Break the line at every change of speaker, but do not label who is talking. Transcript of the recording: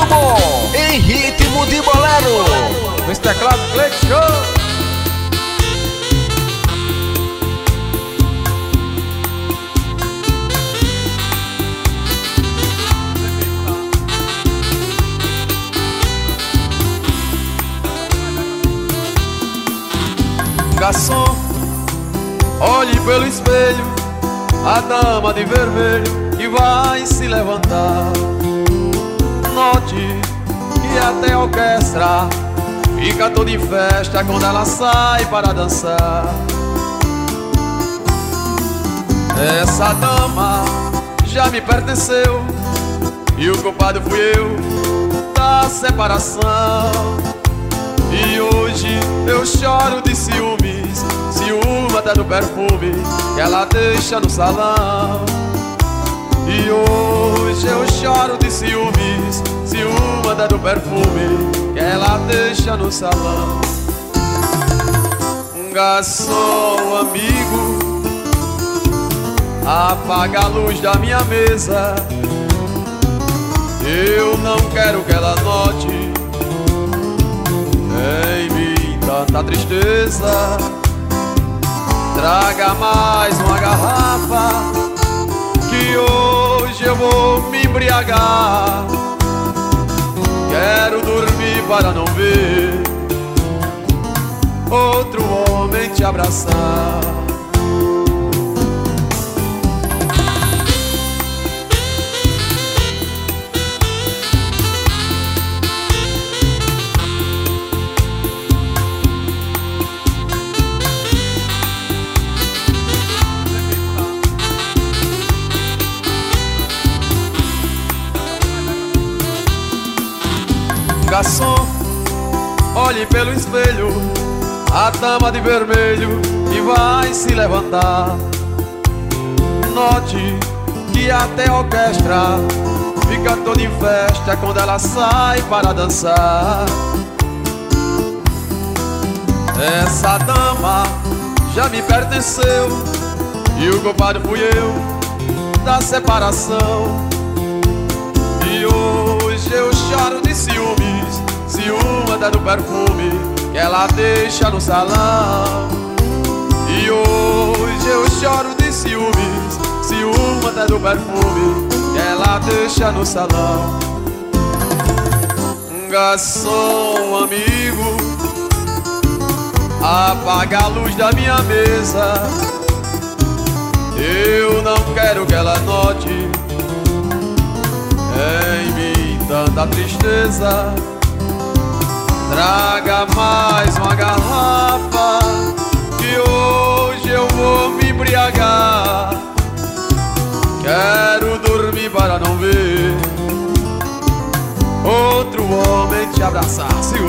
muito bom, em ritmo de bolero.
Nos teclados Cleiton Show.
Garçom, olhe pelo espelho a dama de vermelho que vai se levantar. Note que até a orquestra fica toda em festa quando ela sai para dançar. Essa dama já me pertenceu e o culpado fui eu da separação. E hoje eu choro de ciúmes, ciúme até do perfume que ela deixa no salão. E hoje eu choro de ciúmes, ciúme até do perfume que ela deixa no salão. Um garçom amigo, apaga a luz da minha mesa. Eu não quero que ela note em mim tanta tristeza. Traga mais uma garrafa que hoje eu vou me embriagar. Quero dormir para não ver outro homem te abraçar. Garçom, olhe pelo espelho a dama de vermelho que vai se levantar. Note que até a orquestra fica toda em festa quando ela sai para dançar. Essa dama já me pertenceu e o culpado fui eu da separação. E hoje eu choro de ciúmes, ciúme até do perfume que ela deixa no salão. E hoje eu choro de ciúmes, ciúme até do perfume que ela deixa no salão. Um garçom amigo, apaga a luz da minha mesa. Eu não quero que ela note em mim tanta tristeza. Traga mais uma garrafa que hoje eu vou me embriagar. Quero dormir para não ver outro homem te abraçar. Segura.